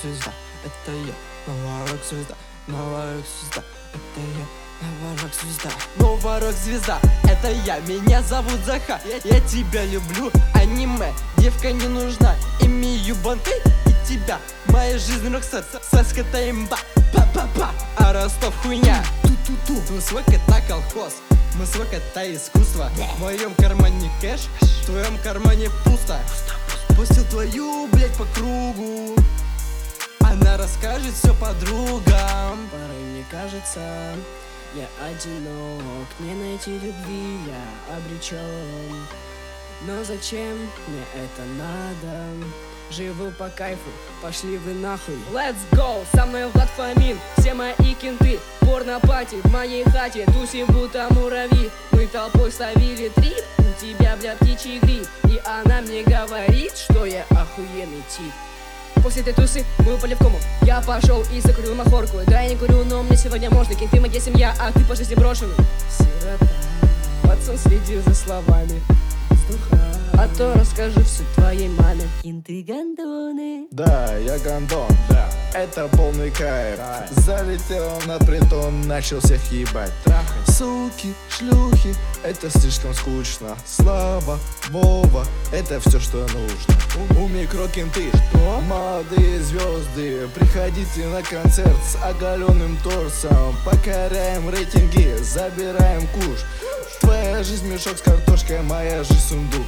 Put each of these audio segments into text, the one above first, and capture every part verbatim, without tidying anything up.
рок-звезда, это я. Новая рок-звезда, новая рок-звезда, это я. Новая рок-звезда, новая рок-звезда, это я. Меня зовут Заха, я, я тебя люблю. Аниме, девка не нужна. Имею банкей и тебя. Моя жизнь рокстар, сарская имба. Па-па-па, а Ростов хуйня. Ту-ту-ту, твой свой это колхоз. Мы свой это искусство. В моем кармане кэш, в твоем кармане пусто. Пустил твою, блять, по кругу. Она расскажет все подругам. Порой мне кажется, я одинок, не найти любви я обречен. Но зачем мне это надо? Живу по кайфу, пошли вы нахуй. Let's go, со мной Влад Фомин, все мои кенты. Порно-пати в моей хате, тусим будто муравьи. Мы толпой словили трип, у тебя, бля, птичий грипп. И она мне говорит, что я охуенный тип. После этой тусы мы упали в кому. Я пошел и закурил махорку. Да, я не курю, но мне сегодня можно. Кенты моя семья, а ты по жизни брошенный. Сирота, пацан, следи за словами. А то расскажу все твоей маме. Кенты гандоны. Да, я гандон, да, это полный кайф. Залетел на притон, начал всех ебать. Трахать. Суки, шлюхи, это слишком скучно. Слава, Вова, это все, что нужно. У микрокенты, что? Молодые звезды, приходите на концерт с оголенным торсом. Покоряем рейтинги, забираем куш. Твоя жизнь мешок с картошкой, моя жизнь сундук.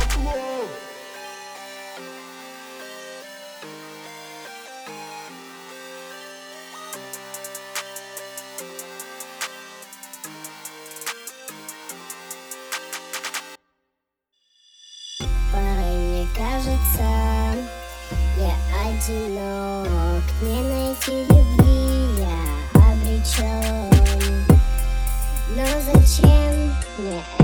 Порой мне кажется, я одинок, не найти любви я обречен. Но зачем мне это?